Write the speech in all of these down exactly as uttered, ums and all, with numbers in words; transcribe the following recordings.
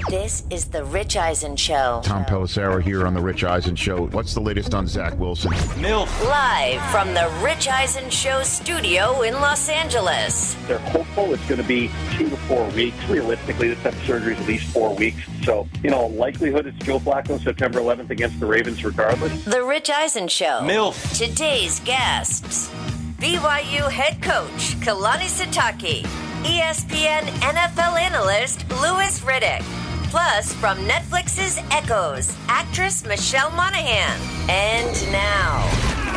This is The Rich Eisen Show. Tom Pelissero here on The Rich Eisen Show. What's the latest on Zach Wilson? MILF. Live from The Rich Eisen Show studio in Los Angeles. They're hopeful it's going to be two to four weeks. Realistically, this type of surgery is at least four weeks. So, you know, likelihood it's Joe Flacco September eleventh against the Ravens regardless. The Rich Eisen Show. MILF. Today's guests. B Y U head coach Kalani Sitake. E S P N N F L analyst Louis Riddick. Plus, from Netflix's Echoes, actress Michelle Monaghan. And now,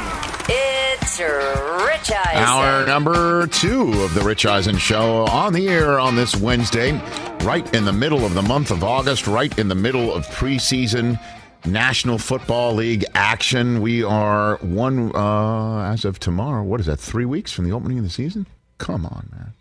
it's Rich Eisen. Hour number two of the Rich Eisen Show on the air on this Wednesday, right in the middle of the month of August, right in the middle of preseason National Football League action. We are one, uh, as of tomorrow, what is that, three weeks from the opening of the season? Come on, man.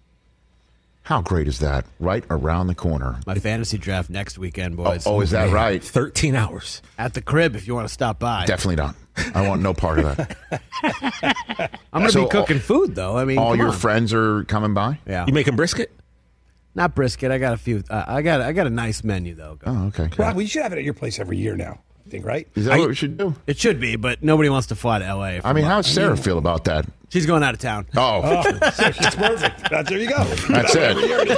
How great is that? Right around the corner. My fantasy draft next weekend, boys. Oh, oh is that right? thirteen hours. At the crib if you want to stop by. Definitely not. I want no part of that. I'm going to So, be cooking food, though. I mean, all come your on. friends are coming by? Yeah. You making brisket? Not brisket. I got a few. Uh, I got I got a nice menu, though. Oh, okay. Rob, we should have it at your place every year now, I think, right? Is that what we should do? It should be, but nobody wants to fly to L A. I mean, how does Sarah feel about that? She's going out of town. Oh, Oh, so it's perfect. That's, there you go. that's it.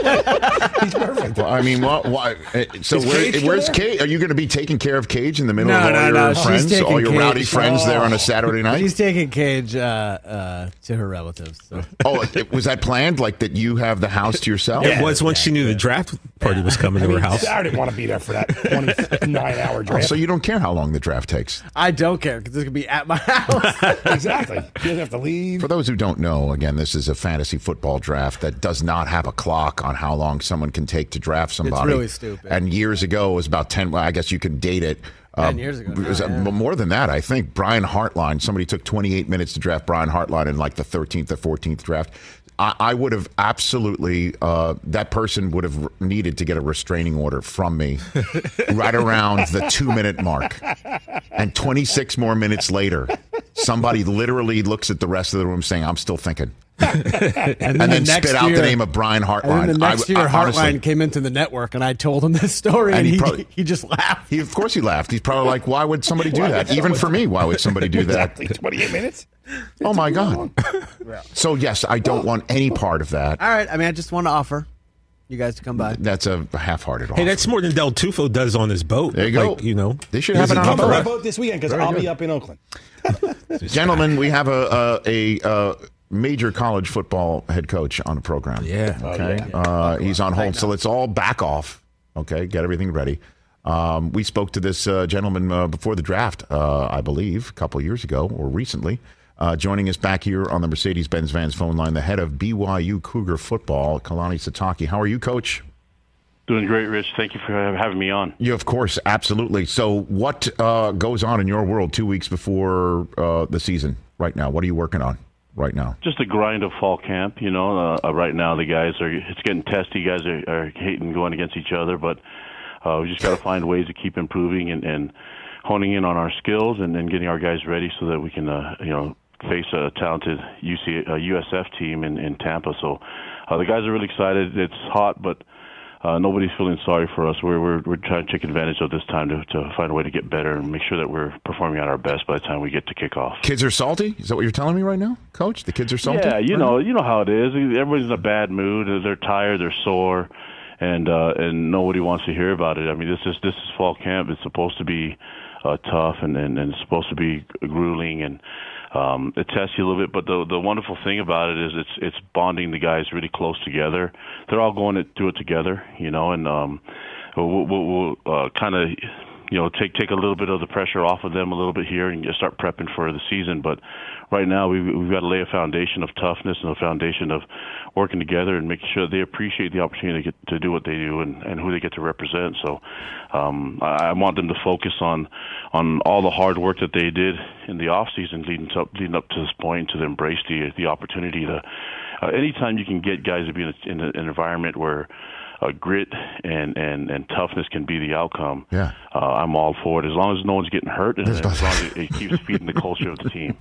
He's perfect. Well, I mean, what? why? uh, So Is where, Cage still where's there? Cage? Are you going to be taking care of Cage in the middle No, of all no, your no, she's friends, taking all your Cage. rowdy friends there on a Saturday night? She's taking Cage uh, uh, to her relatives. So. Oh, it- was that planned? Like that you have the house to yourself? It was once she knew the draft party was coming I to mean, her house. I didn't want to be there for that twenty-nine hour Oh, draft. so you don't care how long the draft takes? I don't care because it's going to be at my house. Exactly. You doesn't have to leave. For those who don't know, again, this is a fantasy football draft that does not have a clock on how long someone can take to draft somebody. really stupid. And years ago, it was about ten. Well, I guess you can date it. ten years ago It was, now, uh, yeah. more than that, I think. Brian Hartline. Somebody took twenty-eight minutes to draft Brian Hartline in like the thirteenth or fourteenth draft. I, I would have absolutely, uh, that person would have needed to get a restraining order from me right around the two-minute mark. And twenty-six more minutes later, somebody literally looks at the rest of the room saying, I'm still thinking. And And the then next spit out year- the name of Brian Hartline. And then the next I- year, I- honestly, Heartline came into the network, and I told him this story, And and, he he, probably- he just laughed. He, of course he laughed. He's probably like, why would somebody do Why that? would Even someone- for me, why would somebody do that? Exactly. twenty-eight minutes? Oh, my God. So, yes, I don't want any part of that. All right, I mean, I just want to offer you guys to come by. That's a half-hearted offer. Hey, that's more than Del Tufo does on his boat. There you go. Like, you know, They should have He's it a on a Come boat. on my boat this weekend because Very I'll good. be up in Oakland. Gentlemen, we have a a, a, uh major college football head coach on the program. Yeah. Okay. Oh, Uh, he's on hold, so let's all back off. Okay, get everything ready. Um, we spoke to this uh, gentleman uh, before the draft, uh, I believe, a couple of years ago or recently. Uh, joining us back here on the Mercedes-Benz Vans phone line, the head of B Y U Cougar football, Kalani Sitake. How are you, Coach? Doing great, Rich. Thank you for having me on. Yeah, of course, absolutely. So, what uh, goes on in your world two weeks before uh, the season? Right now, what are you working on right now? Just a grind of fall camp. You know, uh, right now the guys are. It's getting testy. Guys are, are hating going against each other, but uh, we just got to find ways to keep improving and, and honing in on our skills and then getting our guys ready so that we can, uh, you know, face a talented U C, uh, U S F team in, in Tampa. So uh, the guys are really excited. It's hot, but uh, nobody's feeling sorry for us. We're, we're we're trying to take advantage of this time to, to find a way to get better and make sure that we're performing at our best by the time we get to kickoff. Kids are salty? Is that what you're telling me right now, Coach? The kids are salty? Yeah, you right know, now? you know how it is. Everybody's in a bad mood. They're tired. They're sore, and uh, and nobody wants to hear about it. I mean, this is this is fall camp. It's supposed to be uh, tough and, and and it's supposed to be grueling and um, it tests you a little bit. But the the wonderful thing about it is it's it's bonding the guys really close together. They're all going to do it together, you know, and um, we'll, we'll, we'll uh, kind of. You know, take take a little bit of the pressure off of them a little bit here and just start prepping for the season. But right now, we've, we've got to lay a foundation of toughness and a foundation of working together and making sure they appreciate the opportunity to, get, to do what they do and, and who they get to represent. So um, I, I want them to focus on on all the hard work that they did in the off season leading up leading up to this point, to embrace the the opportunity to. Uh, anytime you can get guys to be in, a, in a, an environment where uh, grit and, and, and toughness can be the outcome, Yeah. uh, I'm all for it. As long as no one's getting hurt, and as long as it, it keeps feeding the culture of the team.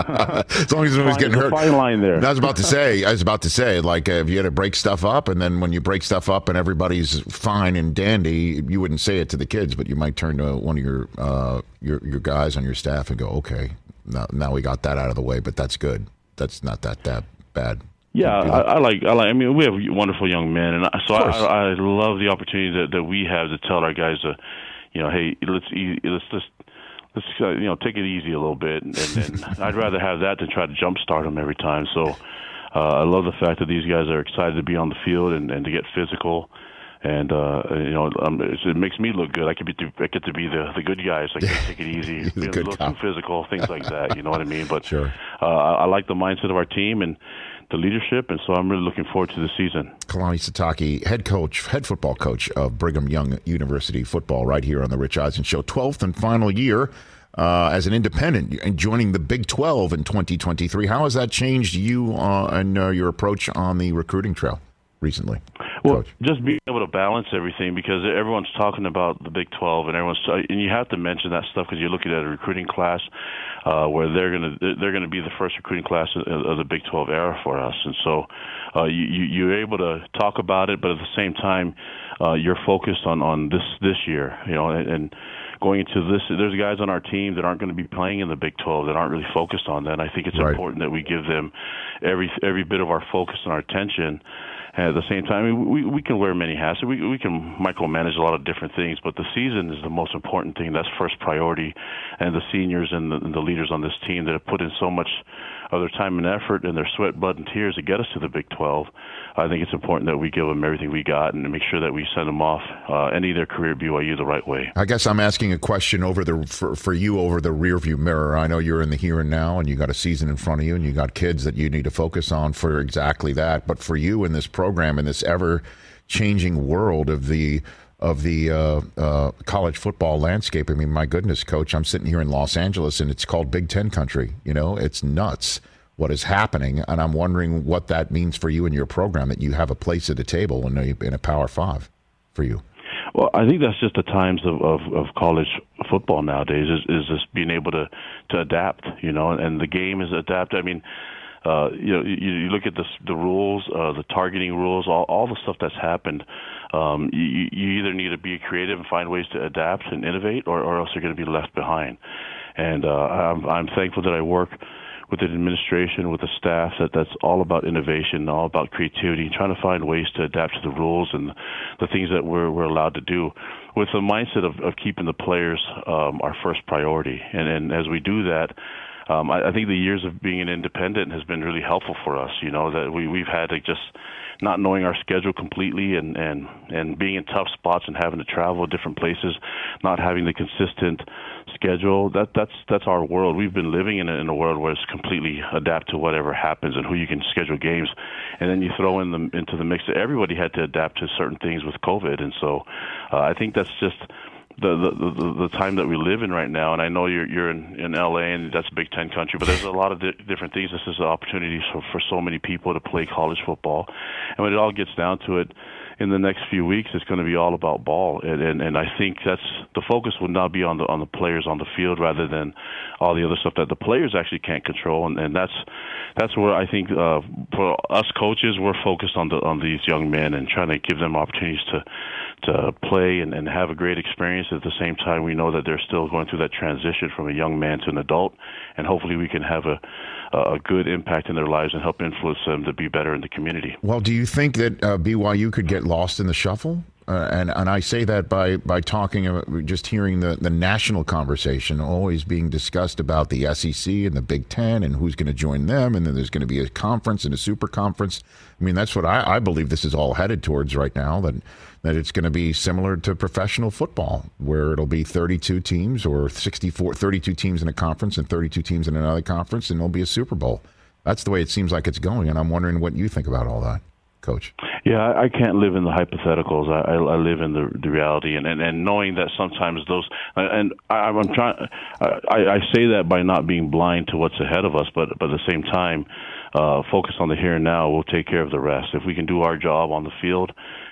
As long as no one's Fine- getting there's hurt. a fine line there. I was about to say, I was about to say, like, uh, if you had to break stuff up, and then when you break stuff up and everybody's fine and dandy, you wouldn't say it to the kids, but you might turn to one of your uh, your your guys on your staff and go, okay, now, now we got that out of the way, but that's good. That's not that that bad. Yeah, Do I, that. I like. I like. I mean, we have wonderful young men, and I, so Of I, course. I love the opportunity that, that we have to tell our guys, to, you know, hey, let's e- let's just let's uh, you know take it easy a little bit, and, and, and I'd rather have that than try to jumpstart them every time. So uh, I love the fact that these guys are excited to be on the field and, and to get physical. And uh, you know, um, it, it makes me look good. I could be, I get to be the, the good guys. I can take it easy, The be a good little cop. too physical, things like that. You know what I mean? But Sure. uh, I, I like the mindset of our team and the leadership, and so I'm really looking forward to the season. Kalani Sitake, head coach, head football coach of Brigham Young University football, right here on the Rich Eisen Show. twelfth and final year uh, as an independent and joining the Big twelve in twenty twenty-three. How has that changed you uh, and uh, your approach on the recruiting trail recently? Well, Coach? just being able to balance everything, because everyone's talking about the Big twelve, and everyone's and you have to mention that stuff because you're looking at a recruiting class uh, where they're gonna they're gonna be the first recruiting class of, of the Big twelve era for us, and so uh, you you're able to talk about it, but at the same time uh, you're focused on on this this year, you know, and. and going into this, there's guys on our team that aren't going to be playing in the Big twelve that aren't really focused on that. And I think it's Right. important that we give them every every bit of our focus and our attention. And at the same time, I mean, we we can wear many hats. We we can micromanage a lot of different things, but the season is the most important thing. That's first priority. And the seniors and the, and the leaders on this team that have put in so much of their time and effort and their sweat, blood, and tears to get us to the Big twelve. I think it's important that we give them everything we got and make sure that we send them off uh, any of their career at B Y U the right way. I guess I'm asking a question over the for, for you over the rearview mirror. I know you're in the here and now, and you got a season in front of you, and you got kids that you need to focus on for exactly that. But for you in this program, in this ever-changing world of the of the uh, uh, college football landscape, I mean, my goodness, Coach, I'm sitting here in Los Angeles, and it's called Big Ten country. You know, it's nuts what is happening, and I'm wondering what that means for you and your program, that you have a place at the table in a, in a Power Five for you. Well, I think that's just the times of, of, of college football nowadays is, is just being able to, to adapt, you know, and the game is adapted. I mean, uh, you know, you, you look at the, the rules, uh, the targeting rules, all, all the stuff that's happened. Um, you, you either need to be creative and find ways to adapt and innovate, or, or else you're going to be left behind. And uh, I'm, I'm thankful that I work with the administration, with the staff, that that's all about innovation, all about creativity, trying to find ways to adapt to the rules and the things that we're we're allowed to do, with the mindset of, of keeping the players um, our first priority. And, and as we do that, um, I, I think the years of being an independent has been really helpful for us. You know, that we we've had to just not knowing our schedule completely and and and being in tough spots and having to travel to different places, not having the consistent schedule. That that's that's our world. We've been living in a, in a world where it's completely adapt to whatever happens and who you can schedule games, and then you throw in the into the mix that everybody had to adapt to certain things with COVID, and so uh, I think that's just the, the the the time that we live in right now. And I know you're you're in, in L A and that's Big Ten country, but there's a lot of di- different things. This is an opportunity for, for so many people to play college football, and when it all gets down to it, in the next few weeks, it's going to be all about ball, and, and and I think that's the focus will now be on the on the players on the field rather than all the other stuff that the players actually can't control, and, and that's that's where I think uh, for us coaches, we're focused on the on these young men and trying to give them opportunities to to play and, and have a great experience. At the same time, we know that they're still going through that transition from a young man to an adult, and hopefully we can have a a good impact in their lives and help influence them to be better in the community. Well, do you think that uh, B Y U could get lost in the shuffle? Uh, and and I say that by by talking about just hearing the, the national conversation always being discussed about the S E C and the Big Ten and who's going to join them, and then there's going to be a conference and a super conference. I mean, that's what I, I believe this is all headed towards right now, that that it's going to be similar to professional football, where it'll be thirty-two teams or sixty-four, thirty-two teams in a conference and thirty-two teams in another conference, and there'll be a Super Bowl. That's the way it seems like it's going, and I'm wondering what you think about all that, Coach. Yeah, I, I can't live in the hypotheticals. I, I, I live in the, the reality, and, and, and knowing that sometimes those, and I, I'm trying. I, I say that by not being blind to what's ahead of us, but, but at the same time, uh, focus on the here and now. We'll take care of the rest. If we can do our job on the field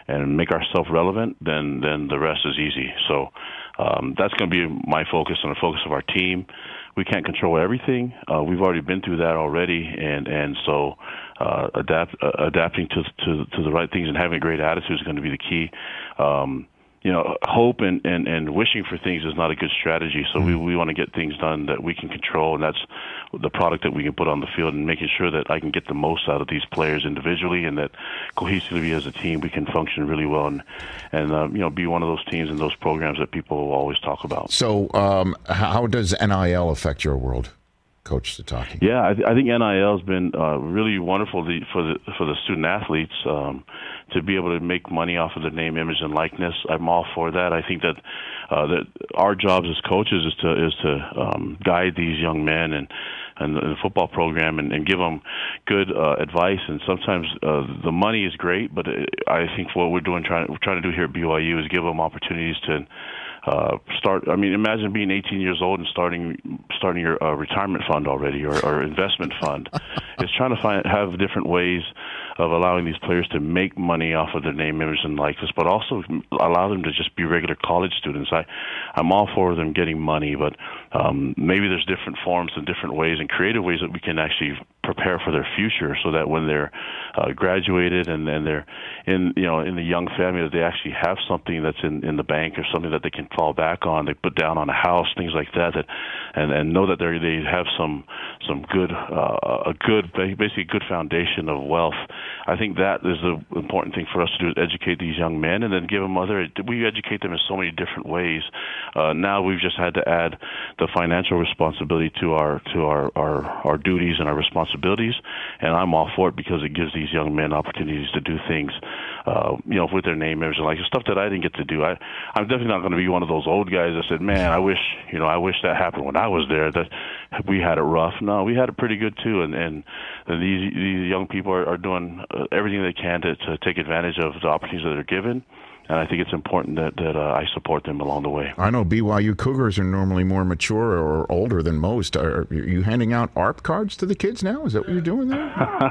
and make ourselves relevant, then then the rest is easy. So um, that's going to be my focus and the focus of our team. We can't control everything. Uh, we've already been through that already, and and so uh, adapt uh, adapting to to to the right things and having a great attitude is going to be the key. Um, You know, hope and, and, and wishing for things is not a good strategy. So we, we want to get things done that we can control, and that's the product that we can put on the field, and making sure that I can get the most out of these players individually, and that cohesively as a team we can function really well and, and uh, you know, be one of those teams and those programs that people always talk about. So um, how does N I L affect your world, Coach Sitake? Yeah, I, th- I think N I L has been uh, really wonderful the, for the for the student athletes um, to be able to make money off of their name, image, and likeness. I'm all for that. I think that uh, that our jobs as coaches is to is to um, guide these young men and and the football program and, and give them good uh, advice. And sometimes uh, the money is great, but I think what we're doing trying we're trying to do here at B Y U is give them opportunities to. Uh, start. I mean, imagine being eighteen years old and starting starting your uh, retirement fund already, or, or investment fund. It's trying to find have different ways of allowing these players to make money off of their name, image, and likeness, but also allow them to just be regular college students. I, I'm all for them getting money, but um, maybe there's different forms and different ways and creative ways that we can actually prepare for their future, so that when they're uh, graduated and then they're in, you know, in the young family, that they actually have something that's in, in the bank or something that they can fall back on. They put down on a house, things like that, that and, and know that they they have some some good uh, a good basically a good foundation of wealth. I think that is the important thing for us to do, is educate these young men, and then give them other. We educate them in so many different ways. Uh, now we've just had to add the financial responsibility to our to our, our, our duties and our responsibilities, and I'm all for it because it gives these young men opportunities to do things, uh, you know, with their name, image, and like stuff that I didn't get to do. I, I'm definitely not going to be one of those old guys that said, "Man, I wish, you know, I wish that happened when I was there. That we had it rough." No, we had it pretty good too, and and, and these these young people are, are doing uh, everything they can to, to take advantage of the opportunities that they're given. And I think it's important that, that uh, I support them along the way. I know B Y U Cougars are normally more mature or older than most. Are you handing out A R P cards to the kids now? Is that what you're doing there?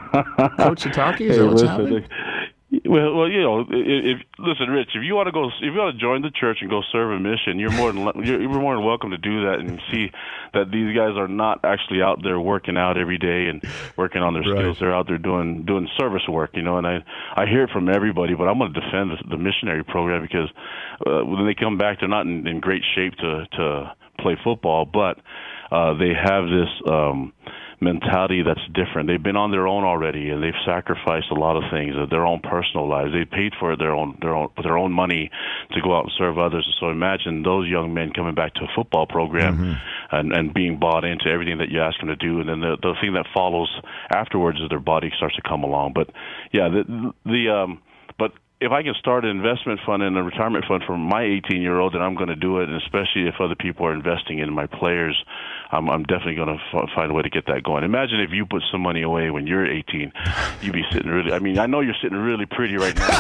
Coach Sitake, is hey, that what's listen, happening? Well, well, you know, if, if listen, Rich, if you want to go, if you want to join the church and go serve a mission, you're more than you're, you're more than welcome to do that, and see that these guys are not actually out there working out every day and working on their Right. skills. They're out there doing doing service work, you know. And I I hear it from everybody, but I'm going to defend the, the missionary program because uh, when they come back, they're not in, in great shape to to play football, but uh, they have this. Um, mentality that's different. They've been on their own already, and they've sacrificed a lot of things, their own personal lives. They paid for their own their own with their own money to go out and serve others. So imagine those young men coming back to a football program mm-hmm. and, and being bought into everything that you ask them to do, and then the the thing that follows afterwards is their body starts to come along. But yeah, the the um, but. If I can start an investment fund and a retirement fund for my eighteen-year-old, then I'm going to do it, and especially if other people are investing in my players, I'm, I'm definitely going to f- find a way to get that going. Imagine if you put some money away when you're eighteen. You'd be sitting really – I mean, I know you're sitting really pretty right now.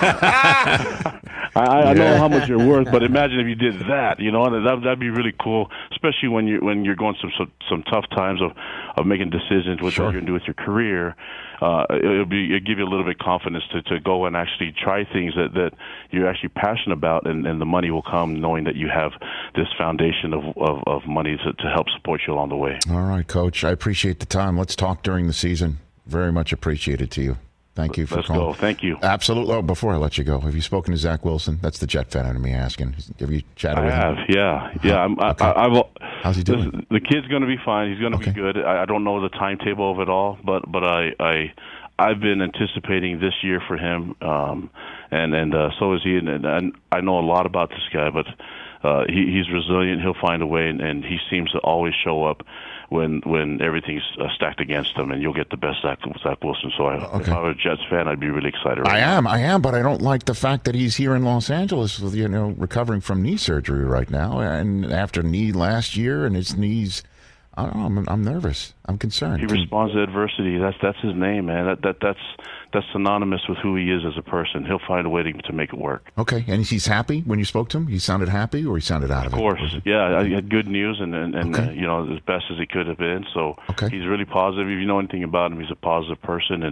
I, I know how much you're worth, but imagine if you did that, you know, and that, that'd be really cool, especially when you're, when you're going through some, some tough times of, of making decisions with Sure. what you're going to do with your career. Uh, it'll be it'll give you a little bit of confidence to, to go and actually try things that, that you're actually passionate about, and, and the money will come knowing that you have this foundation of, of, of money to, to help support you along the way. All right, Coach. I appreciate the time. Let's talk during the season. Very much appreciated to you. Thank you for Let's calling. go. Thank you. Absolutely. Oh, before I let you go, have you spoken to Zach Wilson? That's the Jet fan in me asking. Have you chatted I with have, him? yeah. Yeah, I'm, Okay. I, I, I've, How's he doing? Listen, the kid's going to be fine. He's going to Okay. be good. I, I don't know the timetable of it all, but, but I... I I've been anticipating this year for him, um, and and uh, so is he. And, and I know a lot about this guy, but uh, he, he's resilient. He'll find a way, and, and he seems to always show up when when everything's uh, stacked against him. And you'll get the best Zach, Zach Wilson. So I, Okay. if I were a Jets fan, I'd be really excited. Right I now. am, I am, but I don't like the fact that he's here in Los Angeles, with, you know, recovering from knee surgery right now, and after knee last year, and his knees. I don't know. I'm, I'm nervous. I'm concerned. He responds to adversity. That's that's his name, man. That that that's that's synonymous with who he is as a person. He'll find a way to, to make it work. Okay, and he's happy when you spoke to him? He sounded happy, or he sounded out of, of it? Of course, yeah. I had good news, and and, and Okay. uh, you know, as best as he could have been. So Okay. he's really positive. If you know anything about him, he's a positive person, and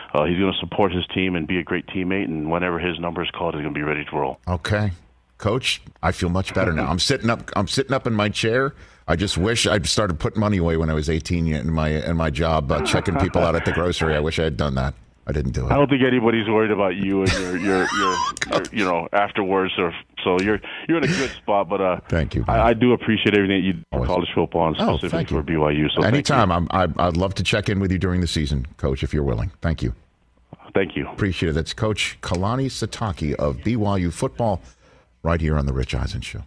uh, he's going to support his team and be a great teammate. And whenever his number is called, he's going to be ready to roll. Okay, Coach, I feel much better now. I'm sitting up. I'm sitting up in my chair. I just wish I'd started putting money away when I was eighteen in my in my job, uh, checking people out at the grocery. I wish I had done that. I didn't do it. I don't think anybody's worried about you and your, your, your, your you know, afterwards. Or so you're you're in a good spot. But uh, thank you. I, I do appreciate everything that you do for college football and Oh, specifically thank you. for B Y U. So anytime, I'm, I, I'd love to check in with you during the season, Coach, if you're willing. Thank you. Thank you. Appreciate it. That's Coach Kalani Sitake of B Y U football, right here on the Rich Eisen Show.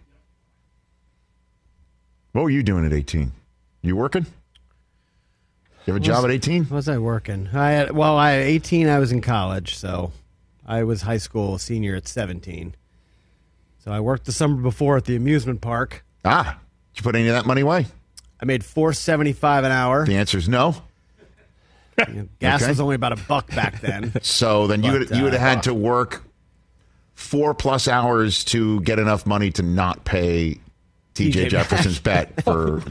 What were you doing at eighteen? You working? You have a job at eighteen? Was I working? I had, well, I at eighteen, I was in college, so I was high school senior at seventeen. So I worked the summer before at the amusement park. Ah, did you put any of that money away? I made four seventy-five an hour. The answer is no. Gas Okay. was only about a buck back then. So then you But, would you would have uh, had to work four plus hours to get enough money to not pay T J T J Jefferson's bet for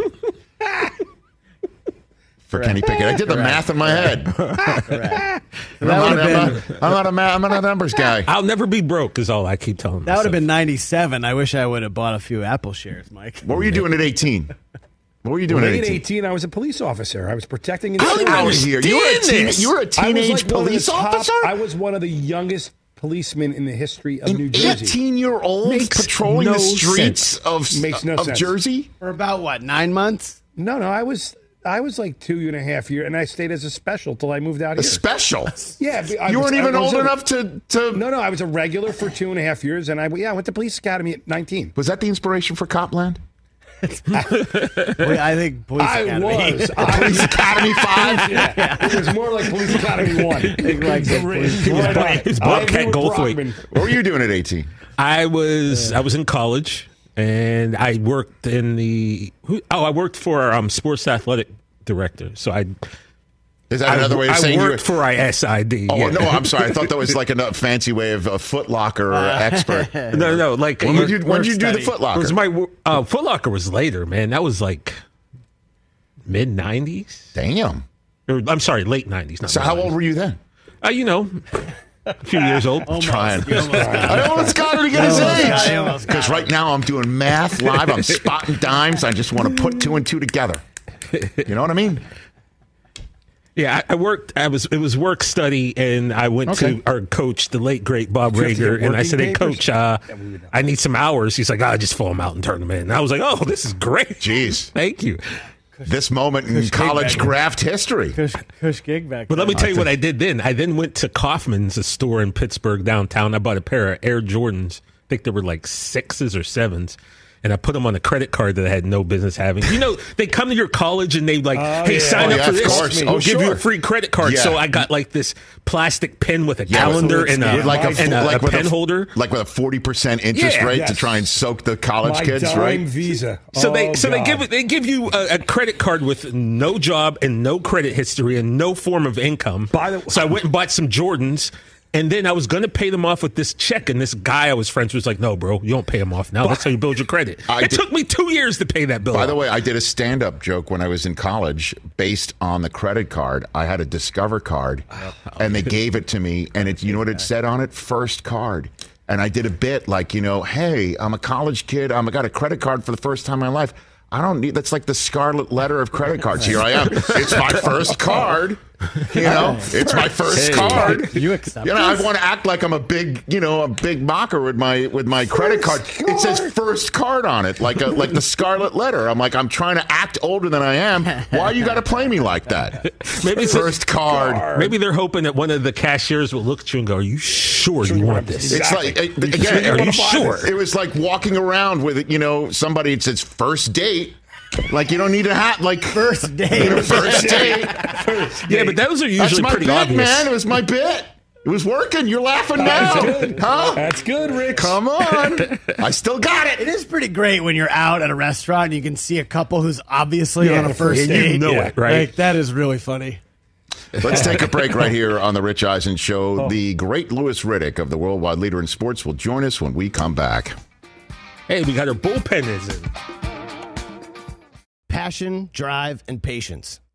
for Kenny Pickett. I did the math in my head. Correct. I'm, That not, would I'm, have not, I'm, not a ma- I'm not a numbers guy. I'll never be broke is all I keep telling That would have myself. been ninety-seven. I wish I would have bought a few Apple shares, Mike. What were you doing at eighteen? What were you doing Late at eighteen? eighteen, I was a police officer. I was protecting and Get serving. out of here! You were a, teen, this. you were a I was teenage like one of the police top- officer. I was one of the youngest policemen in the history of An New Jersey. eighteen-year-old Makes patrolling no the streets sense. of Makes no of sense. Jersey. For about, what, nine months? No, no, I was I was like two and a half years, and I stayed as a special till I moved out A here. special. yeah, I You was- weren't I even was old a- enough to, to. No, no, I was a regular for two and a half years, and I yeah, I went to police academy at nineteen. Was that the inspiration for Copland? Well, I think Police I Academy. was. I Police Academy Five. yeah, it was more like Police Academy One. like the police- Right on. It's I Bobcat agree with Goldthwait. Brockman. What were you doing at eighteen? I was I was in college and I worked in the who- oh I worked for um sports athletic director. So I Is that I, another way of I saying you were? worked for I S I D. Oh yeah. no, I'm sorry. I thought that was like a fancy way of a Foot Locker expert. no, no, like When did you, when did you do the study. Foot it Locker? was my uh, Foot Locker was later, man. That was like mid nineties. Damn. Or, I'm sorry, late nineties. So how old were you then? Uh, you know, a few years old. Trying. You almost got it. I almost got her to get his You almost got it. You age. almost got Because it. right now I'm doing math live. I'm spotting dimes. I just want to put two and two together. You know what I mean? Yeah, I, I worked. I was. It was work study, and I went Okay. to our coach, the late great Bob you have to Rager, get and I working said, "Hey, papers?" coach, uh, I need some hours." He's like, "I just fill them out and turn them in." And I was like, "Oh, this is great." Jeez. Thank you. This moment in college Big Bang. graft history. Cush, Cush gig back But let then. me tell you what I did then. I then went to Kaufman's, a store in Pittsburgh downtown. I bought a pair of Air Jordans. I think they were like sixes or sevens. And I put them on a credit card that I had no business having. You know, they come to your college and they like, Oh, hey, yeah. sign Oh, up yeah, for of this. course. We'll Oh, give you sure. a free credit card. Yeah. So I got like this plastic pen with a Yeah, with calendar a- and a, with like a, and a, like a with pen a, holder. like with a forty percent interest Yeah. rate to Yes. try and soak the college My kids, dime right? Visa. So they Oh, so they God. give they give you a, a credit card with no job and no credit history and no form of income. By the- so I went and bought some Jordans, and then I was going to pay them off with this check. And this guy I was friends with was like, "No, bro, you don't pay them off now. That's how you build your credit." I it did- took me two years to pay that bill. By the off. way, I did a stand-up joke when I was in college based on the credit card. I had a Discover card, and they gave it to me, and it, you know what it said on it? First card. And I did a bit like, you know, hey, I'm a college kid. I'm, I got a credit card for the first time in my life. I don't need, that's like the scarlet letter of credit cards. Here I am. It's my first card. You know, it's my first Hey. card. You accept You know, I this? want to act like I'm a big, you know, a big mocker with my with my credit card. It says first card on it, like a like the scarlet letter. I'm like, I'm trying to act older than I am. Why you got to play me like that? Maybe it's a- first card. Maybe they're hoping that one of the cashiers will look at you and go, "Are you sure you want this?" It's Exactly. like uh, again. Are you sure? It was like walking around with you know somebody. It says first date. Like you don't need to have like First date. You know, first date. Yeah, but those are That's usually my pretty bit, obvious. man. It was my bit. It was working. You're laughing That's now, good. huh? That's good, Rich. Come on. I still got It it. is pretty great when you're out at a restaurant and you can see a couple who's obviously Yeah, on a the first first date. You know Yeah. it, right? Like, that is really funny. Let's take a break right here on the Rich Eisen Show. The great Louis Riddick of the Worldwide Leader in Sports will join us when we come back. Hey, we got our bullpen is in. Passion, drive, and patience.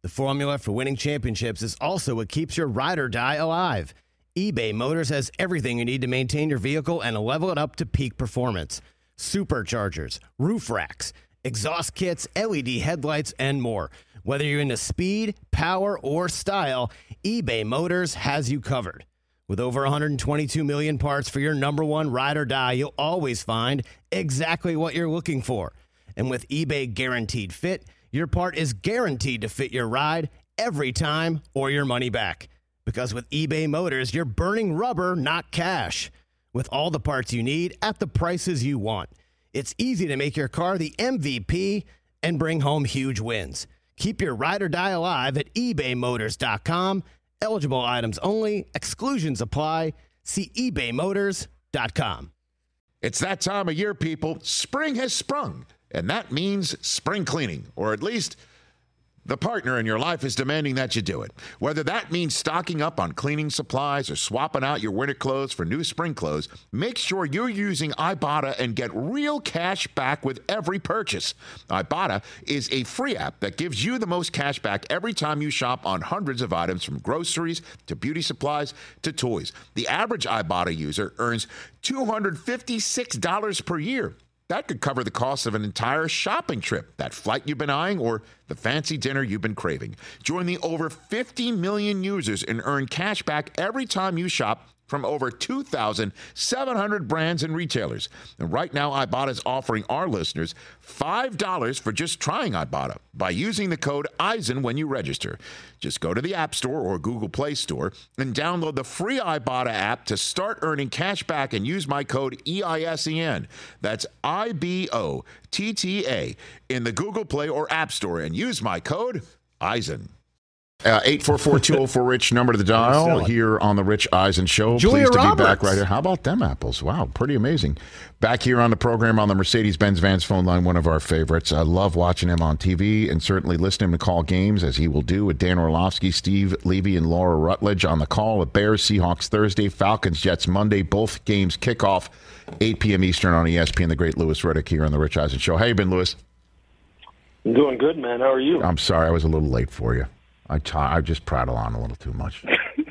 The formula for winning championships is also what keeps your ride or die alive. eBay Motors has everything you need to maintain your vehicle and level it up to peak performance. Superchargers, roof racks, exhaust kits, L E D headlights, and more. Whether you're into speed, power, or style, eBay Motors has you covered. With over one hundred twenty-two million parts for your number one ride or die, you'll always find exactly what you're looking for. And with eBay Guaranteed Fit, your part is guaranteed to fit your ride every time or your money back. Because with eBay Motors, you're burning rubber, not cash. With all the parts you need at the prices you want. It's easy to make your car the M V P and bring home huge wins. Keep your ride or die alive at ebay motors dot com. Eligible items only. Exclusions apply. See ebay motors dot com. It's that time of year, people. Spring has sprung, and that means spring cleaning, or at least the partner in your life is demanding that you do it. Whether that means stocking up on cleaning supplies or swapping out your winter clothes for new spring clothes, make sure you're using Ibotta and get real cash back with every purchase. Ibotta is a free app that gives you the most cash back every time you shop on hundreds of items, from groceries to beauty supplies to toys. The average Ibotta user earns two hundred fifty-six dollars per year. That could cover the cost of an entire shopping trip, that flight you've been eyeing, or the fancy dinner you've been craving. Join the over fifty million users and earn cash back every time you shop from over two thousand seven hundred brands and retailers. And right now, Ibotta is offering our listeners five dollars for just trying Ibotta by using the code Eisen when you register. Just go to the App Store or Google Play Store and download the free Ibotta app to start earning cash back and use my code E I S E N. That's I B O T T A in the Google Play or App Store and use my code Eisen. Uh, eight four four, two oh four, RICH, number to the dial here on the Rich Eisen Show. Julia Pleased to Roberts. be back right here. How about them apples? Wow, pretty amazing. Back here on the program on the Mercedes-Benz Vans phone line, one of our favorites. I love watching him on T V and certainly listening to him call games, as he will do with Dan Orlovsky, Steve Levy, and Laura Rutledge on the call at Bears Seahawks Thursday, Falcons Jets Monday. Both games kick off eight p.m. Eastern on E S P N. The great Louis Riddick here on the Rich Eisen Show. How you been, Louis? I'm doing good, man. How are you? I'm sorry, I was a little late for you. I, t- I just prattle on a little too much.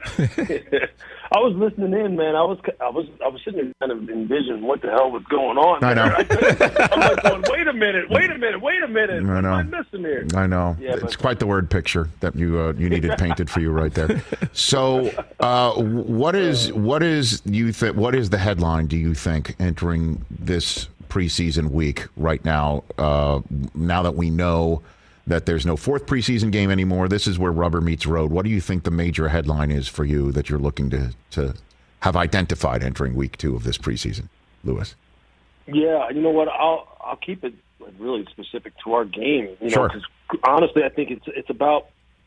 I was listening in, man. I was, I was, I was sitting there kind of envisioning what the hell was going on. I know. I'm like going, wait a minute, wait a minute, wait a minute. I What know. am I missing here? I know. Yeah, It's but- quite the word picture that you uh, you needed painted for you right there. So, uh, what is what is you th- what is the headline, do you think, entering this preseason week right now? Uh, now that we know that there's no fourth preseason game anymore, this is where rubber meets road. What do you think the major headline is for you that you're looking to to have identified entering week two of this preseason, Louis? Yeah, you know what? I'll I'll keep it really specific to our game. You know, Sure. because honestly, I think it's it's about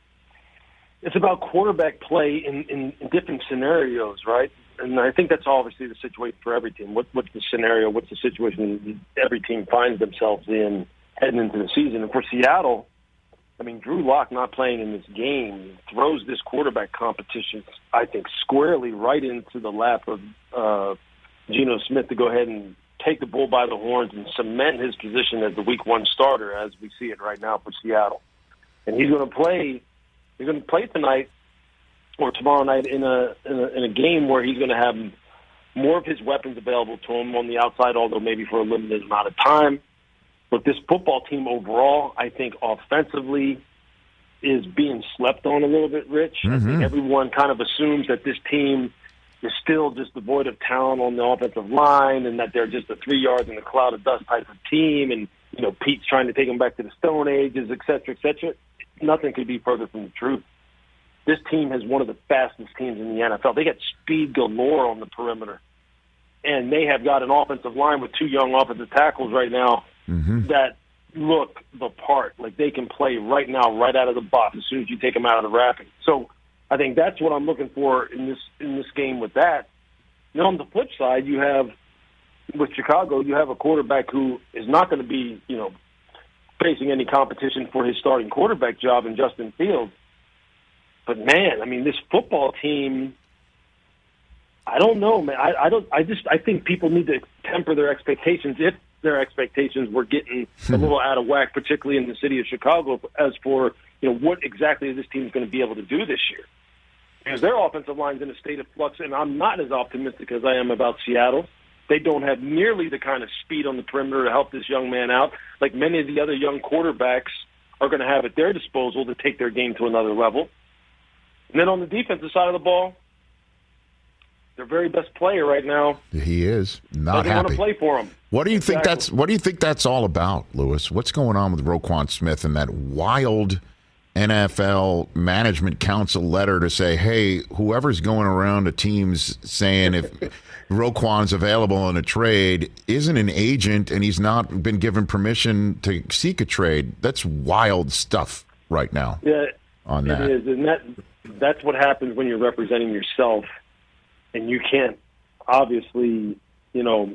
it's about quarterback play in, in, in different scenarios, right? And I think that's obviously the situation for every team. What what's the scenario? What's the situation every team finds themselves in heading into the season? And for Seattle, I mean, Drew Lock not playing in this game throws this quarterback competition, I think, squarely right into the lap of uh, Geno Smith to go ahead and take the bull by the horns and cement his position as the week one starter, as we see it right now for Seattle. And he's going to play. He's going to play tonight or tomorrow night in a, in a in a game where he's going to have more of his weapons available to him on the outside, although maybe for a limited amount of time. But this football team overall, I think offensively, is being slept on a little bit, Rich. Mm-hmm. I think everyone kind of assumes that this team is still just devoid of talent on the offensive line and that they're just a three yards in a cloud of dust type of team. And, you know, Pete's trying to take them back to the Stone Ages, et cetera, et cetera. Nothing could be further from the truth. This team has one of the fastest teams in the N F L. They got speed galore on the perimeter. And they have got an offensive line with two young offensive tackles right now mm-hmm. that look the part. Like, they can play right now, right out of the box, as soon as you take them out of the wrapping. So I think that's what I'm looking for in this in this game with that. Now, on the flip side, you have, with Chicago, you have a quarterback who is not going to be, you know, facing any competition for his starting quarterback job in Justin Fields. But, man, I mean, this football team, I don't know, man. I, I don't. I just I think people need to temper their expectations. If their expectations were getting a little out of whack, particularly in the city of Chicago, as for, you know, what exactly this team is going to be able to do this year. Because their offensive line's in a state of flux, and I'm not as optimistic as I am about Seattle. They don't have nearly the kind of speed on the perimeter to help this young man out like many of the other young quarterbacks are going to have at their disposal to take their game to another level. And then on the defensive side of the ball, their very best player right now, he is not doesn't happy. want to play for him. What do you think Exactly. that's what do you think that's all about, Lewis? What's going on with Roquan Smith and that wild N F L management council letter to say, hey, whoever's going around to teams saying if Roquan's available in a trade isn't an agent and he's not been given permission to seek a trade? That's wild stuff right now. Yeah, on it that. is, and that that's what happens when you're representing yourself, and you can't obviously, you know,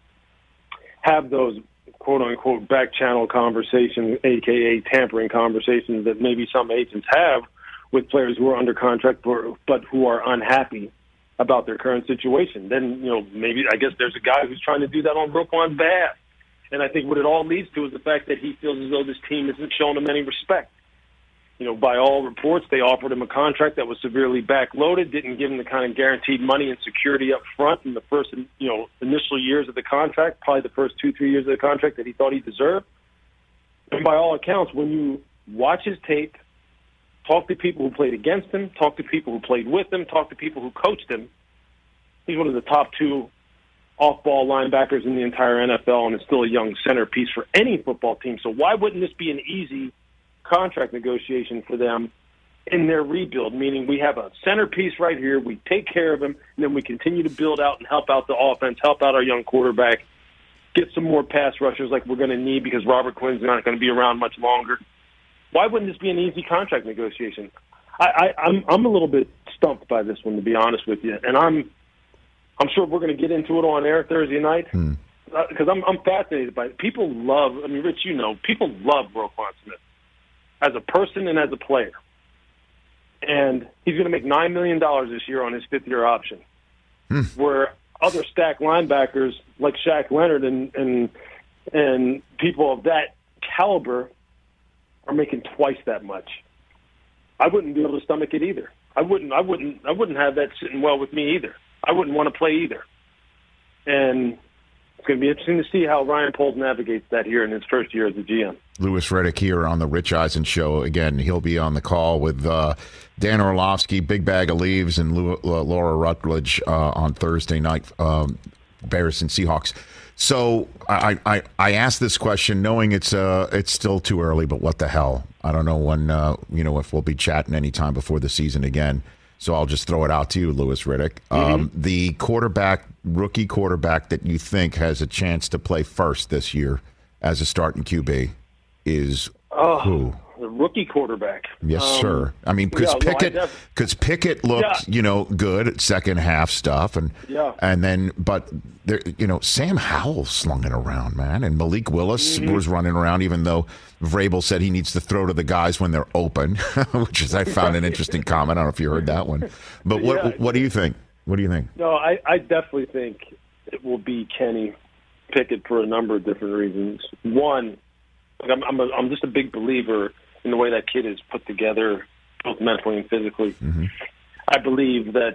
have those quote unquote back channel conversations, aka tampering conversations that maybe some agents have with players who are under contract for, but who are unhappy about their current situation. Then, you know, maybe I guess there's a guy who's trying to do that on Roquan's behalf. And I think what it all leads to is the fact that he feels as though this team isn't showing him any respect. You know, by all reports, they offered him a contract that was severely backloaded, didn't give him the kind of guaranteed money and security up front in the first, you know, initial years of the contract, probably the first two, three years of the contract that he thought he deserved. And by all accounts, when you watch his tape, talk to people who played against him, talk to people who played with him, talk to people who coached him, he's one of the top two off-ball linebackers in the entire N F L and is still a young centerpiece for any football team. So why wouldn't this be an easy contract negotiation for them in their rebuild, meaning we have a centerpiece right here, we take care of him, and then we continue to build out and help out the offense, help out our young quarterback, get some more pass rushers like we're going to need because Robert Quinn's not going to be around much longer. Why wouldn't this be an easy contract negotiation? I, I, I'm I'm a little bit stumped by this one, to be honest with you, and I'm I'm sure we're going to get into it on air Thursday night because hmm. uh, I'm I'm fascinated by it. People love. I mean, Rich, you know, people love Roquan Smith as a person and as a player, and he's going to make nine million dollars this year on his fifth-year option, hmm. where other stack linebackers like Shaq Leonard and and and people of that caliber are making twice that much. I wouldn't be able to stomach it either. I wouldn't. I wouldn't. I wouldn't have that sitting well with me either. I wouldn't want to play either. And it's going to be interesting to see how Ryan Poles navigates that here in his first year as a G M. Louis Riddick here on the Rich Eisen Show. Again, he'll be on the call with uh, Dan Orlovsky, Big Bag of Leaves, and Lu- uh, Laura Rutledge uh, on Thursday night, um, Bears and Seahawks. So I, I, I asked this question knowing it's uh it's still too early, but what the hell? I don't know when, uh, you know, if we'll be chatting anytime before the season again. So I'll just throw it out to you, Louis Riddick. Mm-hmm. Um, the quarterback, rookie quarterback that you think has a chance to play first this year as a starting Q B is oh, who? The rookie quarterback. Yes, um, sir. I mean, because yeah, Pickett, because no, Pickett looked, yeah. you know, good at second half stuff, and yeah. and then, but there, you know, Sam Howell slung it around, man, and Malik Willis mm-hmm. was running around, even though Vrabel said he needs to throw to the guys when they're open, which is I found an interesting comment. I don't know if you heard that one, but what yeah. what do you think? What do you think? No, I, I definitely think it will be Kenny Pickett for a number of different reasons. One, like I'm I'm, a, I'm just a big believer in the way that kid is put together, both mentally and physically. Mm-hmm. I believe that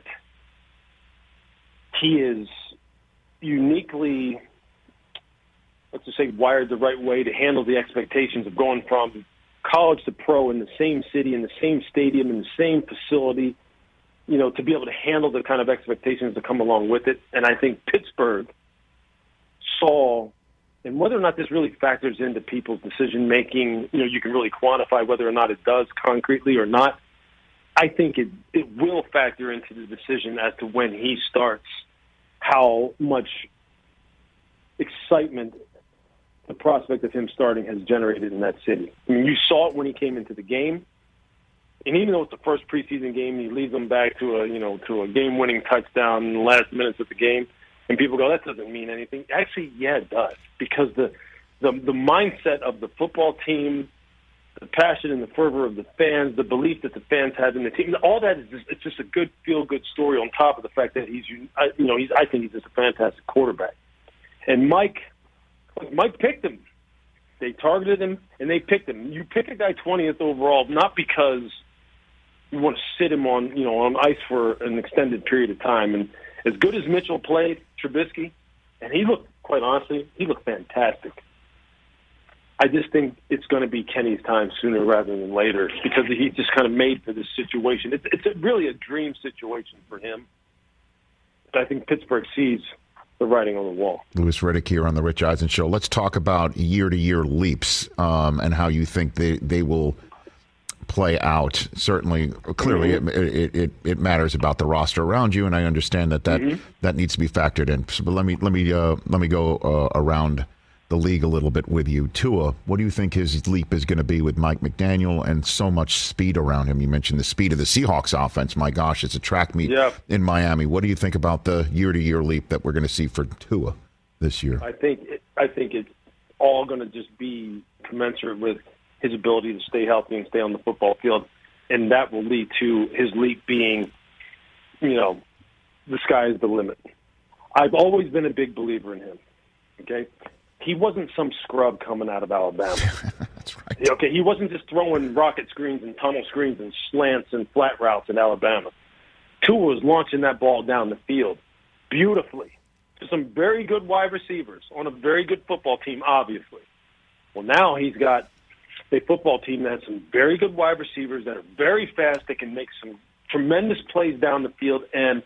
he is uniquely, let's just say, wired the right way to handle the expectations of going from college to pro in the same city, in the same stadium, in the same facility, you know, to be able to handle the kind of expectations that come along with it. And I think Pittsburgh saw, and whether or not this really factors into people's decision-making, you know, you can really quantify whether or not it does concretely or not. I think it, it will factor into the decision as to when he starts, how much excitement the prospect of him starting has generated in that city. I mean, you saw it when he came into the game. And even though it's the first preseason game, he leads them back to a, you know, to a game-winning touchdown in the last minutes of the game. And people go, that doesn't mean anything. Actually, yeah, it does. Because the, the the mindset of the football team, the passion and the fervor of the fans, the belief that the fans have in the team, all that is just, it's just a good feel-good story on top of the fact that he's, you know, he's I think he's just a fantastic quarterback. And Mike, Look, Mike picked him. They targeted him, and they picked him. You pick a guy twentieth overall not because you want to sit him on, you know, on ice for an extended period of time. And as good as Mitchell played, Trubisky, and he looked, quite honestly, he looked fantastic. I just think it's going to be Kenny's time sooner rather than later because he's just kind of made for this situation. It's, it's a, really a dream situation for him. But I think Pittsburgh sees the writing on the wall. Louis Riddick here on the Rich Eisen Show. Let's talk about year-to-year leaps um, and how you think they, they will play out. Certainly, clearly, mm-hmm. it, it, it it matters about the roster around you, and I understand that that, mm-hmm. that needs to be factored in. So, but let me let me uh, let me go uh, around the league a little bit with you. Tua, what do you think his leap is going to be with Mike McDaniel and so much speed around him? You mentioned the speed of the Seahawks offense. My gosh, it's a track meet yep. in Miami. What do you think about the year-to-year leap that we're going to see for Tua this year? I think it, I think it's all going to just be commensurate with his ability to stay healthy and stay on the football field, and that will lead to his leap being, you know, the sky is the limit. I've always been a big believer in him, okay? He wasn't some scrub coming out of Alabama. That's right. Okay, he wasn't just throwing rocket screens and tunnel screens and slants and flat routes in Alabama. Tua was launching that ball down the field beautifully to some very good wide receivers on a very good football team, obviously. Well, now he's got a football team that has some very good wide receivers that are very fast. They can make some tremendous plays down the field. And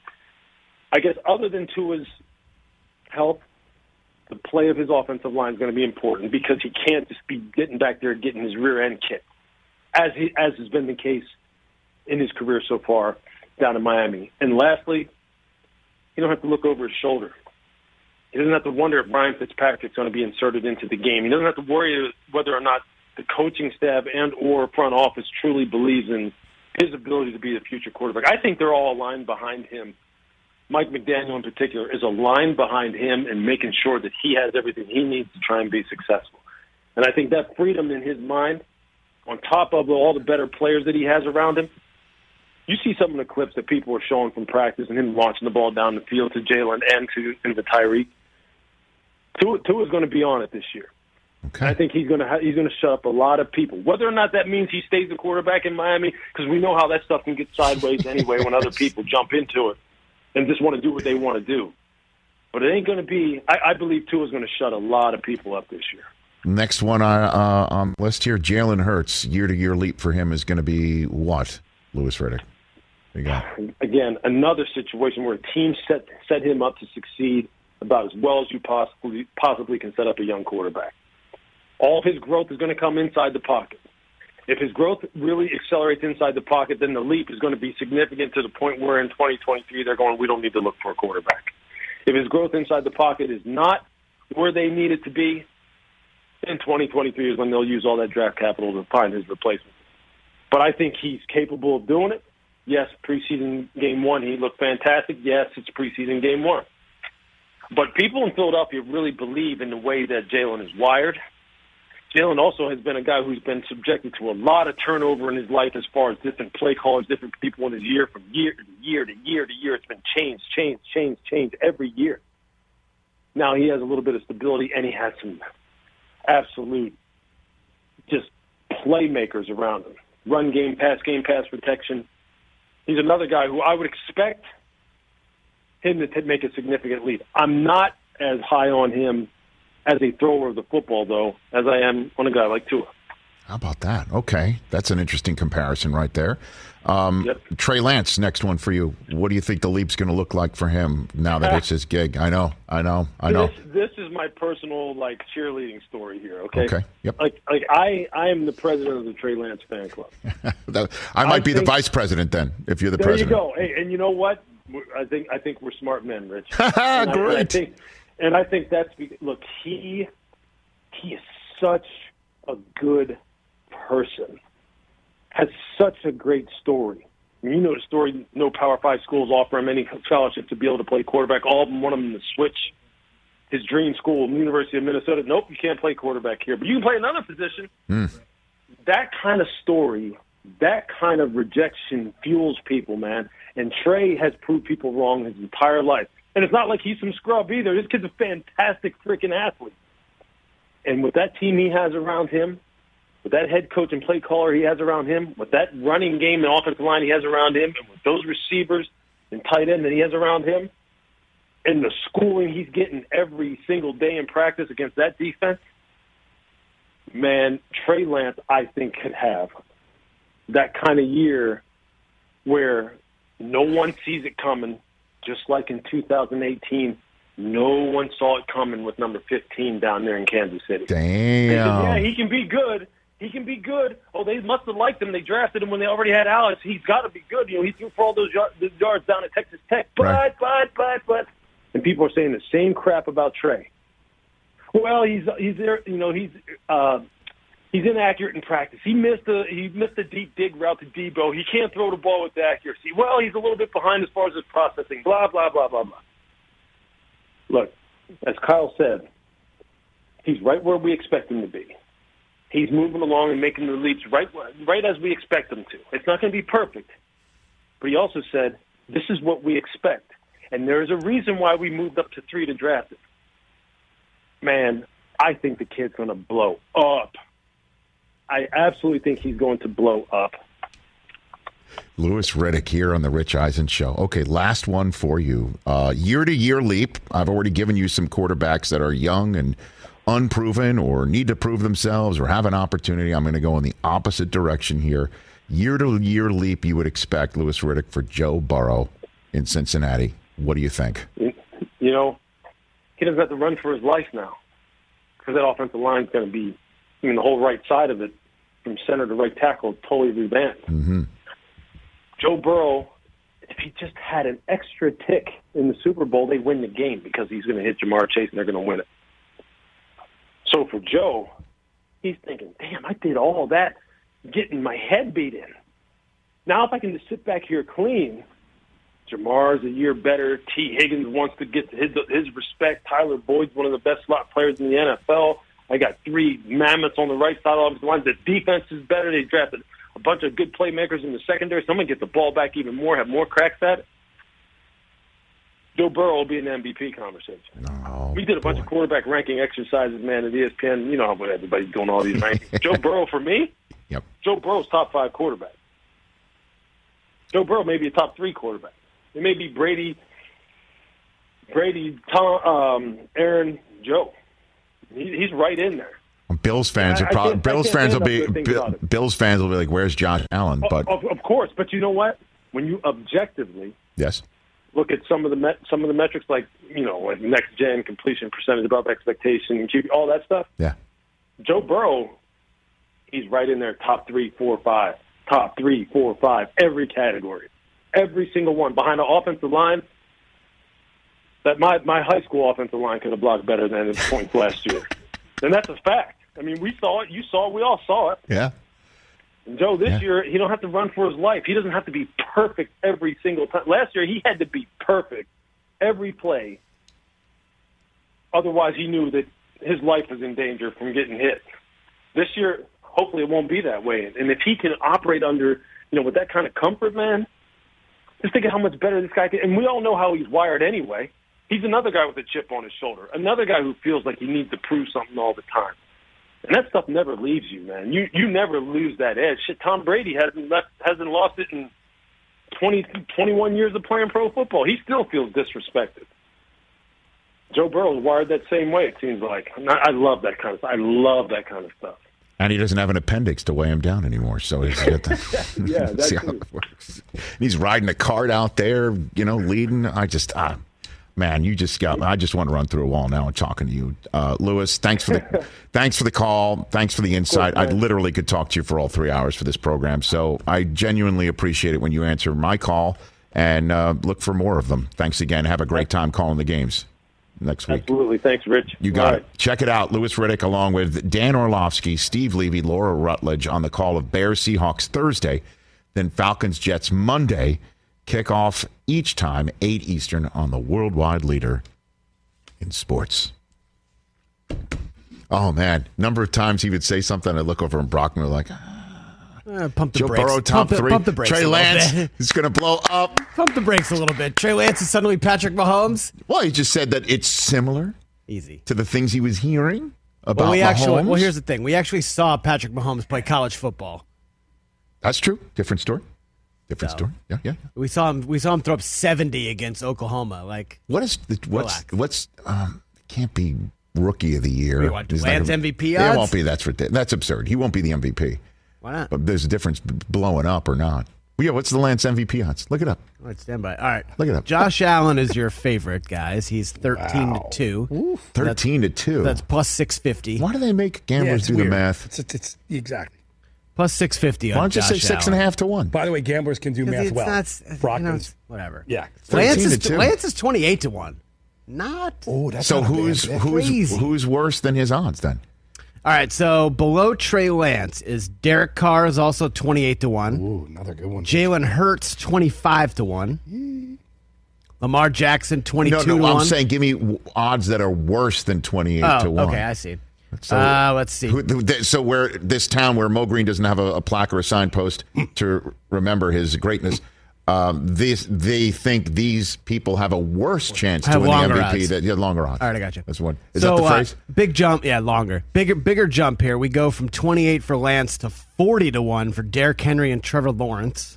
I guess other than Tua's health, the play of his offensive line is going to be important because he can't just be getting back there and getting his rear end kicked, as he, as has been the case in his career so far down in Miami. And lastly, you don't have to look over his shoulder. He doesn't have to wonder if Ryan Fitzpatrick's going to be inserted into the game. He doesn't have to worry whether or not the coaching staff and or front office truly believes in his ability to be the future quarterback. I think they're all aligned behind him. Mike McDaniel in particular is aligned behind him and making sure that he has everything he needs to try and be successful. And I think that freedom in his mind, on top of all the better players that he has around him, you see some of the clips that people are showing from practice and him launching the ball down the field to Jalen and to, and to Tyreek. Tua, Tua's going to be on it this year. Okay. I think he's going to ha- he's going to shut up a lot of people. Whether or not that means he stays the quarterback in Miami, because we know how that stuff can get sideways anyway when other people jump into it and just want to do what they want to do. But it ain't going to be – I believe Tua's going to shut a lot of people up this year. Next one on, uh, on the list here, Jalen Hurts. Year-to-year leap for him is going to be what, Louis Riddick? You got? Again, another situation where a team set set him up to succeed about as well as you possibly possibly can set up a young quarterback. All of his growth is going to come inside the pocket. If his growth really accelerates inside the pocket, then the leap is going to be significant to the point where in twenty twenty-three they're going, we don't need to look for a quarterback. If his growth inside the pocket is not where they need it to be, then twenty twenty-three is when they'll use all that draft capital to find his replacement. But I think he's capable of doing it. Yes, preseason game one, he looked fantastic. Yes, it's preseason game one. But people in Philadelphia really believe in the way that Jalen is wired. Jalen also has been a guy who's been subjected to a lot of turnover in his life as far as different play callers, different people in his year, from year to year to year to year. It's been changed, changed, changed, changed every year. Now he has a little bit of stability, and he has some absolute just playmakers around him. Run game, pass game, pass protection. He's another guy who I would expect him to t- make a significant leap. I'm not as high on him as a thrower of the football, though, as I am on a guy like Tua. How about that? Okay. That's an interesting comparison right there. Um, yep. Trey Lance, next one for you. What do you think the leap's going to look like for him now that it's his gig? I know, I know, I know. This, this is my personal, like, cheerleading story here, okay? Okay, yep. Like, like I, I am the president of the Trey Lance fan club. I might I be think, the vice president then, if you're the there president. There you go. Hey, and you know what? I think I think we're smart men, Rich. and Great. I, and I think, and I think that's because, look, he he is such a good person, has such a great story. I mean, you know the story, no Power Five schools offer him any scholarship to be able to play quarterback. All of them want him to switch his dream school, the University of Minnesota. Nope, you can't play quarterback here, but you can play another position. Mm. That kind of story, that kind of rejection fuels people, man. And Trey has proved people wrong his entire life. And it's not like he's some scrub either. This kid's a fantastic freaking athlete. And with that team he has around him, with that head coach and play caller he has around him, with that running game and offensive line he has around him, and with those receivers and tight end that he has around him, and the schooling he's getting every single day in practice against that defense, man, Trey Lance, I think, could have that kind of year where no one sees it coming, just like in two thousand eighteen. No one saw it coming with number fifteen down there in Kansas City. Damn. They said, yeah, he can be good. He can be good. Oh, they must have liked him. They drafted him when they already had Alex. He's got to be good. You know, he threw for all those yards, those yards down at Texas Tech. But, Right. but, but, but. And people are saying the same crap about Trey. Well, he's he's there. You know, he's uh, he's inaccurate in practice. He missed a he missed a deep dig route to Debo. He can't throw the ball with accuracy. Well, he's a little bit behind as far as his processing. Blah blah blah blah blah. Look, as Kyle said, he's right where we expect him to be. He's moving along and making the leaps right right as we expect him to. It's not going to be perfect, but he also said this is what we expect. And there's a reason why we moved up to three to draft it. Man, I think the kid's going to blow up. I absolutely think he's going to blow up. Louis Riddick here on the Rich Eisen Show. Okay, last one for you. Uh, year-to-year leap. I've already given you some quarterbacks that are young and unproven or need to prove themselves or have an opportunity. I'm going to go in the opposite direction here. Year-to-year leap you would expect, Louis Riddick, for Joe Burrow in Cincinnati. What do you think? You know, he doesn't have to run for his life now because that offensive line is going to be, I mean, the whole right side of it, from center to right tackle, totally revamped. Mm-hmm. Joe Burrow, if he just had an extra tick in the Super Bowl, they win the game because he's going to hit Jamar Chase and they're going to win it. So for Joe, he's thinking, damn, I did all that getting my head beat in. Now if I can just sit back here clean, Jamar's a year better. T. Higgins wants to get his, his respect. Tyler Boyd's one of the best slot players in the N F L. I got three mammoths on the right side of the line. The defense is better. They drafted a bunch of good playmakers in the secondary. Someone get the ball back even more, have more cracks at it. Joe Burrow will be in the M V P conversation. Oh, we did a bunch boy. of quarterback ranking exercises, man, at E S P N. You know how everybody's doing all these rankings. Joe Burrow, for me, Yep. Joe Burrow's top five quarterback. Joe Burrow may be a top three quarterback. It may be Brady, Brady, Tom, um, Aaron, Joe. He, he's right in there. Bills fans I- are I probably can't- I Bills can't fans say will be enough good things Bill- about it. Bills fans will be like, "Where's Josh Allen?" But of, of course, but you know what? When you objectively yes, look at some of the met, some of the metrics, like you know, like next gen completion percentage above expectation, Q B, all that stuff. yeah, Joe Burrow, he's right in there, top three, four, five, top three, four, five, every category, every single one. Behind the offensive line, that my my high school offensive line could have blocked better than its points last year, and that's a fact. I mean, we saw it, you saw it, we all saw it. yeah. And Joe, this Yeah. year, he don't have to run for his life. He doesn't have to be perfect every single time. Last year, he had to be perfect every play. Otherwise, he knew that his life was in danger from getting hit. This year, hopefully, it won't be that way. And if he can operate under, you know, with that kind of comfort, man, just think of how much better this guy can. And we all know how he's wired anyway. He's another guy with a chip on his shoulder, another guy who feels like he needs to prove something all the time. And that stuff never leaves you, man. You you never lose that edge. Shit, Tom Brady hasn't left, hasn't lost it in twenty, twenty-one years of playing pro football. He still feels disrespected. Joe Burrow's wired that same way, it seems like. And I, I love that kind of stuff. I love that kind of stuff. And he doesn't have an appendix to weigh him down anymore, so he's got to Yeah, that's see how true. it works. He's riding a cart out there, you know, leading. I just, ah, man, you just got. I just want to run through a wall now and talking to you, uh, Louis. Thanks for the, thanks for the call. Thanks for the insight. I literally could talk to you for all three hours for this program, so I genuinely appreciate it when you answer my call and uh, look for more of them. Thanks again. Have a great time calling the games next week. Absolutely. Thanks, Rich. You got All it. right. Check it out. Louis Riddick along with Dan Orlovsky, Steve Levy, Laura Rutledge on the call of Bears Seahawks Thursday, then Falcons Jets Monday. Kickoff each time, eight Eastern on the worldwide leader in sports. Oh, man. Number of times he would say something, I'd look over and Brockman would like, Uh, pump the Joe brakes. Burrow top pump the, three. Pump the brakes Trey a little Lance bit. is going to blow up. Pump the brakes a little bit. Trey Lance is suddenly Patrick Mahomes. Well, he just said that it's similar Easy. to the things he was hearing. about well, we Mahomes. Actually, well, here's the thing. We actually saw Patrick Mahomes play college football. That's true. Different story. Different So. story. Yeah, yeah. We saw him. We saw him throw up seventy against Oklahoma. Like, What is the, what's Relax. what's um, can't be rookie of the year? Wait, what, He's Lance not gonna- M V P It odds? won't be. That's ridiculous. That's absurd. He won't be the M V P. why not? But there's a difference b- blowing up or not. Well, yeah. What's the Lance M V P odds? Look it up. All right, stand by. All right, Look it up. Josh Allen is your favorite, guys. He's thirteen Wow. to two. Thirteen to two. That's plus six fifty. Why do they make Yeah, gamblers it's do weird. the math? It's, it's, it's exactly. Plus six fifty. Why don't you say six and a half to one? By the way, gamblers can do math It's well. not, you Brock know, can- it's- whatever. yeah. Lance thirteen is to two. Lance is twenty eight to one. Not. Oh, that's So not a bad who's bet. who's Crazy. who's worse than his odds then? All right, so below Trey Lance is Derek Carr is also twenty eight to one. Ooh, another good one. Jalen Hurts twenty five to one. Lamar Jackson twenty two No, to no. one. I'm saying give me w- odds that are worse than twenty-eight oh, to one. okay, I see. So, uh, let's see. Who, th- so where this town where Mo Green doesn't have a, a plaque or a signpost to remember his greatness, um, this they think these people have a worse chance to Have win the longer M V P. odds. That yeah, longer odds. All right, I got you. That's one. Is so, that the uh, phrase? big jump, yeah, longer. Bigger, bigger jump here. We go from twenty eight for Lance to forty to one for Derrick Henry and Trevor Lawrence.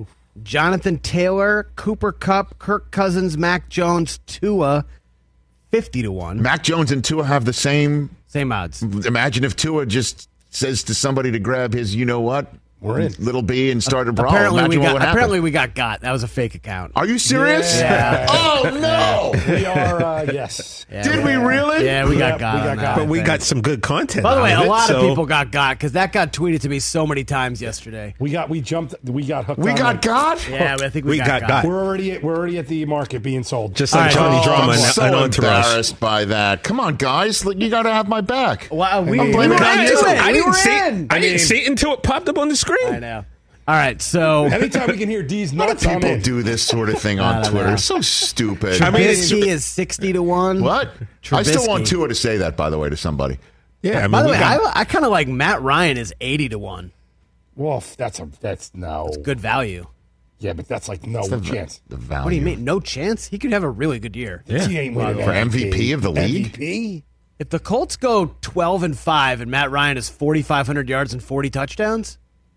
Jonathan Taylor, Cooper Kupp, Kirk Cousins, Mac Jones, Tua, fifty to one. Mac Jones and Tua have the same. Same odds. Imagine if Tua just says to somebody to grab his, you know what, We're in. little B and start a brawl. Apparently, Imagine we what got. would happen. Apparently, we got got. That was a fake account. Are you serious? Yeah. Oh no! We are, uh, yes. Yeah, Did we really? Yeah, we got Yep, got. we got on got. that, But I we think. got some good content. By the way, out a of it, lot of so- people got got because that got tweeted to me so many times yesterday. We got, we jumped, we got hooked We on got it. God? Yeah, I think we, We got, got got. got. We're already, at, we're already at the market being sold. Just like All right. Johnny Oh, Drama I'm and, so and Entourage. embarrassed by that. Come on, guys. Like, you got to have my back. Wow, we, I'm we blaming were it on into you. it. I We didn't were see. in. I didn't mean- see it until it popped up on the screen. I know. All right, so Anytime we can hear D's A lot of nuts, I'm people in. do this sort of thing I on don't Twitter. know. It's so stupid. I mean, it's- Trubisky is sixty to one. what? I still Trubisky. want Tua to say that, by the way, to somebody. Yeah, I mean, By the we way, got- I, I kind of like Matt Ryan is eighty to one. Well, that's a, that's no. Good value. Yeah, but that's like no The, chance. the value. What do you mean? No chance? He could have a really good year. Yeah. He ain't winning For M V P of the league? M V P? If the Colts go twelve and five and Matt Ryan has forty-five hundred yards and forty touchdowns,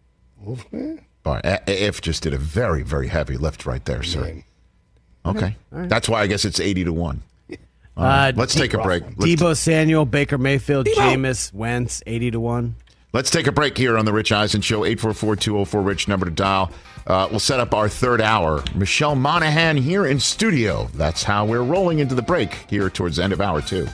All right, A- If just did a very, very heavy lift right there, sir. Okay. That's why I guess it's eighty to one. All right, Uh, let's take a break. Let's, Debo Samuel, Baker Mayfield, Jameis, Wentz, eighty to one. let's take a break here on the Rich Eisen Show. eight four four, two oh four, RICH, number to dial. Uh, we'll set up our third hour. Michelle Monaghan here in studio. That's how we're rolling into the break here towards the end of hour two.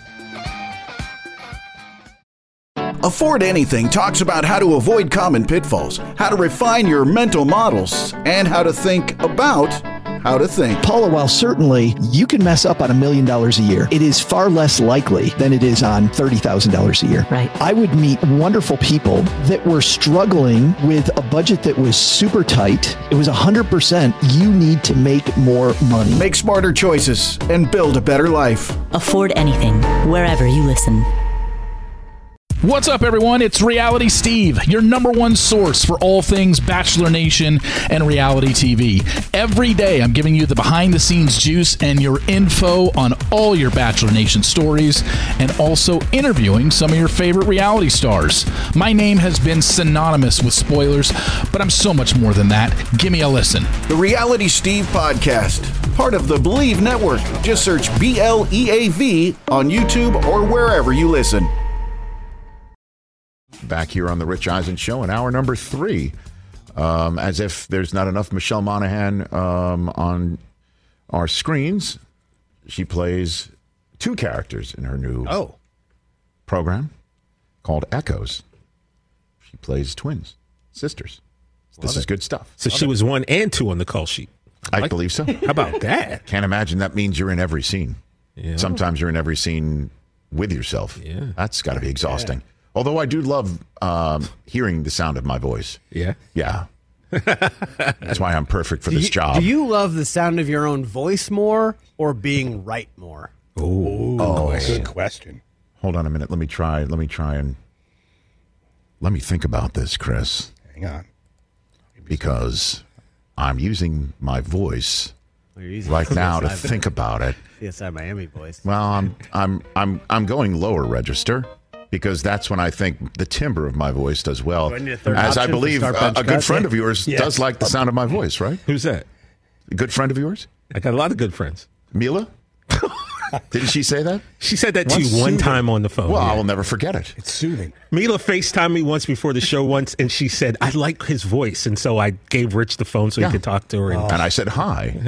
Afford Anything talks about how to avoid common pitfalls, how to refine your mental models, and how to think about how to think. Paula, while certainly you can mess up on a million dollars a year, it is far less likely than it is on thirty thousand dollars a year. Right. I would meet wonderful people that were struggling with a budget that was super tight. It was one hundred percent you need to make more money. Make smarter choices and build a better life. Afford Anything, wherever you listen. What's up, everyone? It's Reality Steve, your number one source for all things Bachelor Nation and reality T V. Every day, I'm giving you the behind-the-scenes juice and your info on all your Bachelor Nation stories, and also interviewing some of your favorite reality stars. My name has been synonymous with spoilers, but I'm so much more than that. Give me a listen. The Reality Steve Podcast, part of the Believe Network. Just search B L E A V on YouTube or wherever you listen. Back here on the Rich Eisen Show in hour number three. Um, as if there's not enough Michelle Monaghan um, on our screens, she plays two characters in her new Oh. program called Echoes. She plays twins, sisters. This is good stuff. So she was one and two on the call sheet. I Like- believe so. How about that? Can't imagine that means you're in every scene. Yeah. Sometimes you're in every scene with yourself. Yeah. That's got to be exhausting. Although I do love um, hearing the sound of my voice. Yeah. Yeah. That's why I'm perfect for Do this you, job. do you love the sound of your own voice more or being right more? Ooh, good question. Hold on a minute. Let me try. Let me try and let me think about this, Chris, Hang on. because I'm using my voice Or you're using right now to C S I think about it. C S I Miami voice. Well, I'm I'm I'm I'm going lower register. because that's when I think the timbre of my voice does well. Do I need a third As I option for believe start a, bench a good cut? friend Yeah. of yours Yeah. does like the sound of my voice, right? Who's that? A good friend of yours? I got a lot of good friends. Mila? Didn't she say that? She said that to Once you one soothing. time on the phone. Well, yeah. I will never forget it. It's soothing. Mila FaceTimed me once before the show once, and she said, I like his voice. And so I gave Rich the phone so Yeah. he could talk to her. And And I said hi.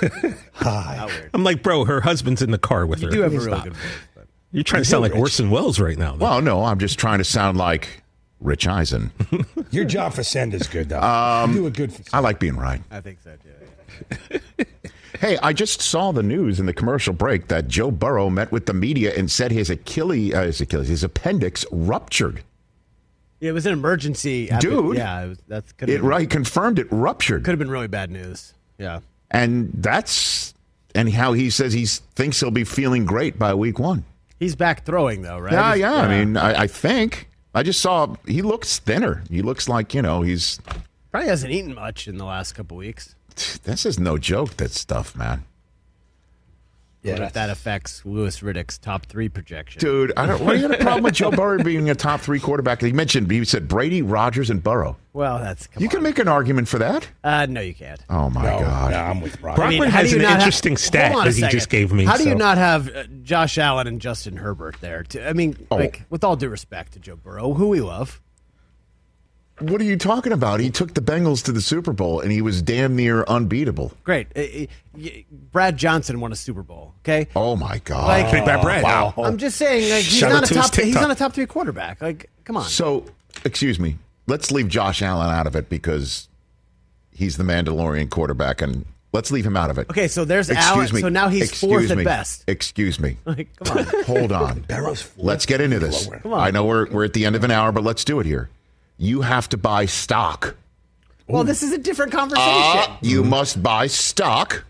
Hi. I'm like, bro, her husband's in the car with You her. do have a really Stop. good voice. But You're trying to sound like Rich. Orson Welles right now. though. Well, no, I'm just trying to sound like Rich Eisen. Your job for Senda's good, though. Um, you do a good for I like being right. I think so, too. Hey, I just saw the news in the commercial break that Joe Burrow met with the media and said his Achilles, uh, his Achilles, his appendix ruptured. Yeah, it was an emergency. Dude. Yeah, it was, that's could It right confirmed it ruptured. Could have been really bad news. Yeah. And that's and how he says he thinks he'll be feeling great by week one. He's back throwing, though, right? Yeah, He's- yeah. I mean, I, I think I just saw he looks thinner. He looks like you know he's. Probably hasn't eaten much in the last couple weeks. This is no joke. That stuff, man. Yeah, what if that affects Lewis Riddick's top three projection? Dude, I don't. What do you have a problem with Joe Burrow being a top three quarterback? He mentioned he said Brady, Rodgers, and Burrow. Well, that's come You on. can make an argument for that. Uh, no, you can't. Oh my No, God! no, I'm with Rob. Brockman I mean, how has do you an not have- interesting stat Hold on a that he second. just gave me. How do you so- not have uh, Josh Allen and Justin Herbert there? To, I mean, Oh. like, with all due respect to Joe Burrow, who we love. What are you talking about? He took the Bengals to the Super Bowl, and he was damn near unbeatable. Great. Uh, uh, y- Brad Johnson won a Super Bowl, okay? Oh my God! Like, Big Bad Brad. Wow. I'm just saying, like, he's Shout not out a to his top. He's TikTok. not a top three quarterback. Like, come on. So, excuse me. Let's leave Josh Allen out of it because he's the Mandalorian quarterback, and let's leave him out of it. Okay, so there's Excuse Allen. me. So now he's Excuse fourth me. at best. Excuse me. Like, come on. Hold on. Barrow's fourth. Let's get into this. Lower. Come on. I know we're we're at the end of an hour, but let's do it here. You have to buy stock. Well, this is a different conversation. Uh, you must buy stock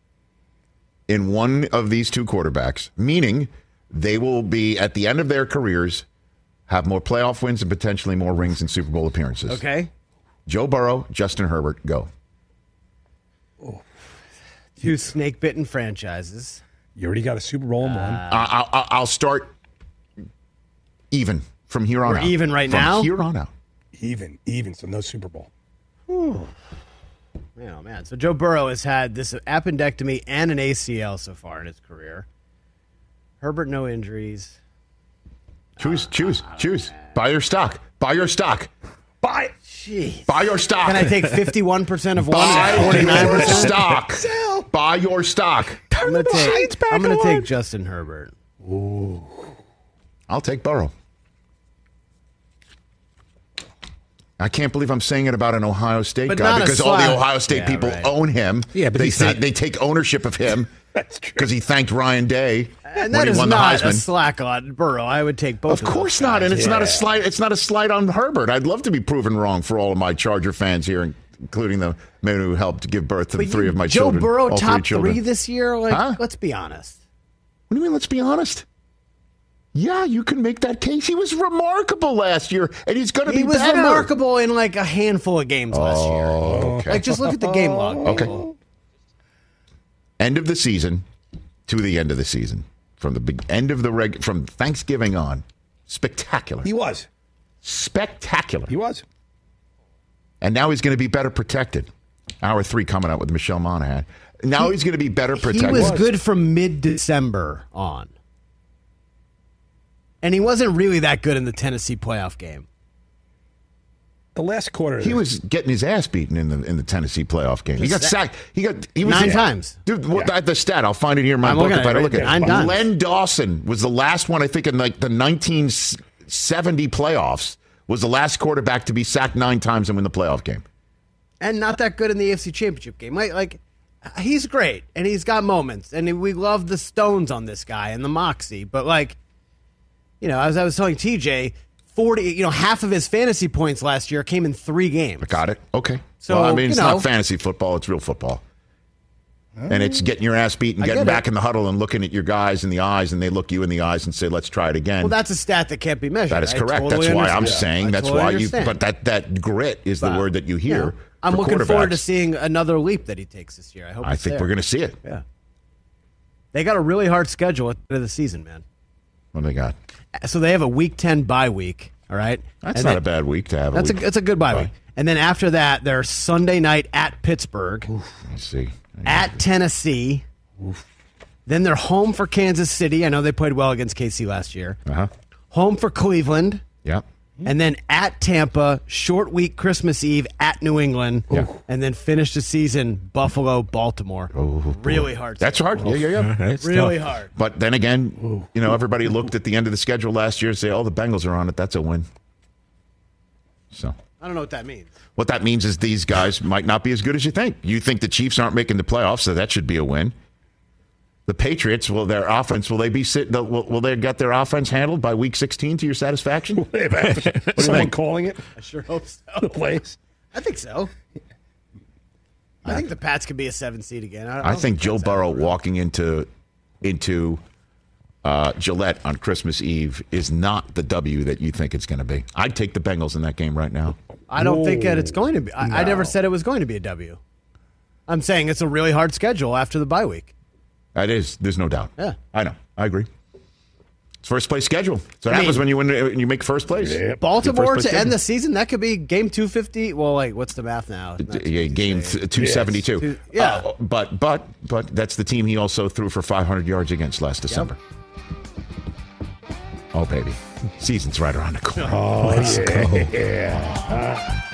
in one of these two quarterbacks, meaning they will be at the end of their careers have more playoff wins and potentially more rings and Super Bowl appearances. Okay. Joe Burrow, Justin Herbert, go. Two snake bitten franchises. You already got a Super Bowl in one. I- I'll, I'll, I'll start even from here on We're out. even right from now? here on out. Even, even, so no Super Bowl. Oh, man. So Joe Burrow has had this appendectomy and an A C L so far in his career. Herbert, no injuries. Choose, choose, choose. Buy your stock. Buy your stock. Buy. Jeez. Buy your stock. Can I take fifty-one percent of one Buy and forty-nine your percent? stock. Buy your stock. I'm going to lights take, back I'm gonna on. take Justin Herbert. I'll take Burrow. I can't believe I'm saying it about an Ohio State But guy not a because all the slap. Ohio State Yeah, people right. own him. Yeah, but they he's say, not- they take ownership of him That's true. because he thanked Ryan Day And when that he is won the not a Heisman. slack on Burrow. I would take both Of of course those not, guys. and it's not a Yeah. slight. It's not a slight on Herbert. I'd love to be proven wrong for all of my Charger fans here, including the man who helped give birth to But the three you- of my Joe children. Burrow all top three children. three this year? Like, Huh? let's be honest. What do you mean? Let's be honest. Yeah, you can make that case. He was remarkable last year, and he's going to He be was better. remarkable in like a handful of games last year. Oh, okay. Like, just look at the game log. Okay. End of the season to the end of the season, from the big end of the reg, from Thanksgiving on, spectacular, He was. spectacular, He was. and now he's going to be better protected. Hour three coming up with Michelle Monaghan. Now he's going to be better He protected. was good from mid-December on. And he wasn't really that good in the Tennessee playoff game. The last quarter. He was getting his ass beaten in the in the Tennessee playoff game. He got sacked. He got he was Nine in- times. Dude, what, the stat I'll find it here in my I'm book looking if at I it don't right look at there. it. Nine times. Len Dawson was the last one I think in like the nineteen seventy playoffs. Was the last quarterback to be sacked nine times and win the playoff game. And not that good in the A F C Championship game. Like, like he's great, and he's got moments, and we love the stones on this guy and the moxie. But like, you know, as I was telling T J, forty, you know, half of his fantasy points last year came in three games. Got it? Okay. So, well, I mean, you it's know- not fantasy football; it's real football. And it's getting your ass beat and I getting get back it. in the huddle and looking at your guys in the eyes, and they look you in the eyes and say, "Let's try it again." Well, that's a stat that can't be measured. That is I correct. totally that's why I'm understand. saying. I That's totally why you. understand. But that that grit is the But, word that you you hear. know, I'm for looking forward to quarterbacks. seeing another leap that he takes this year. I hope. I it's think there. we're going to see it. Yeah. They got a really hard schedule at the end of the season, man. What do they got? So they have a week ten bye week, all right? That's and not then, a bad week to have. That's a a, week. it's a good bye Bye. week. And then after that, they're Sunday night at Pittsburgh, Let's see. at Tennessee. Oof. Then they're home for Kansas City. I know they played well against K C last year. Uh-huh. Home for Cleveland. Yep. And then at Tampa, short week Christmas Eve at New England. Yeah. And then finish the season Buffalo, Baltimore. Oh, really hard. That's hard. Yeah, yeah, yeah. That's really tough. hard. But then again, you know, everybody looked at the end of the schedule last year and say, oh, the Bengals are on it. That's a win. So I don't know what that means. what that means is these guys might not be as good as you think. You think the Chiefs aren't making the playoffs, so that should be a win. The Patriots, will their offense, will they be sit, will, will they get their offense handled by week sixteen to your satisfaction? What do you Someone think? Calling it? I sure hope so. The place? I think so. I think the Pats could be a seven seed again. I, I, I don't think think Joe that's Burrow out of the realm. walking into into uh, Gillette on Christmas Eve is not the W that you think it's going to be. I'd take the Bengals in that game right now. I don't think that it's going to be. I, I never No. said it was going to be a W. I'm saying it's a really hard schedule after the bye week. That is, there's no doubt. Yeah. I know. I agree. It's first place schedule. So it I happens mean- when you win, when you make first place. Yeah. Baltimore Your first to place end the schedule. season, that could be game two fifty. Well, like, what's the math now? Not Yeah, game th- two seventy-two. Two- yeah. Uh, but but but that's the team he also threw for five hundred yards against last December. Oh baby, season's right around the corner. Oh, yeah.